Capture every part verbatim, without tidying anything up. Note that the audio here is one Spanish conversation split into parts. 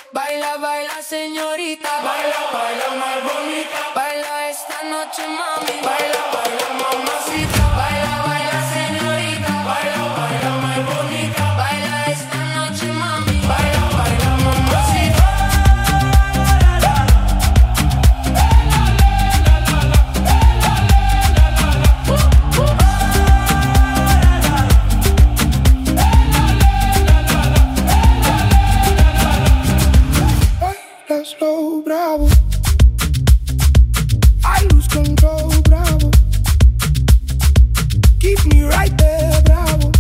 Baila, baila, señorita. Baila, baila, más bonita. Baila esta noche, mami. Baila, baila, mamacita. Baila, baila, señorita. Baila, baila, más bonita. Baila esta noche, mami. Baila, baila, mamacita. Slow, bravo. I lose control, bravo. Keep me right there, bravo.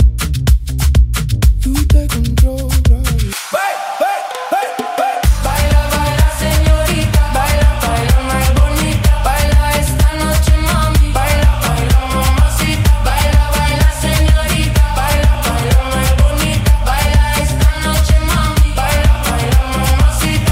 You take control, bravo. Hey, hey, hey, hey. Baila, baila, señorita. Baila, baila, más bonita. Baila esta noche, mami. Baila, baila, mamacita. Baila, baila, señorita. Baila, baila, más bonita. Baila esta noche, mami. Baila, baila, mamacita.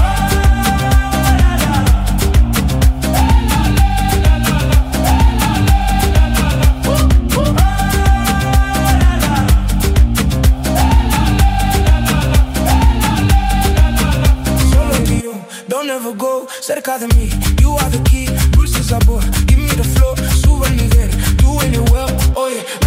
Solo you, don't ever go cerca de mí. You are the key, dulce sabor. Give me the flow, sube el nivel. Doing it well, oye.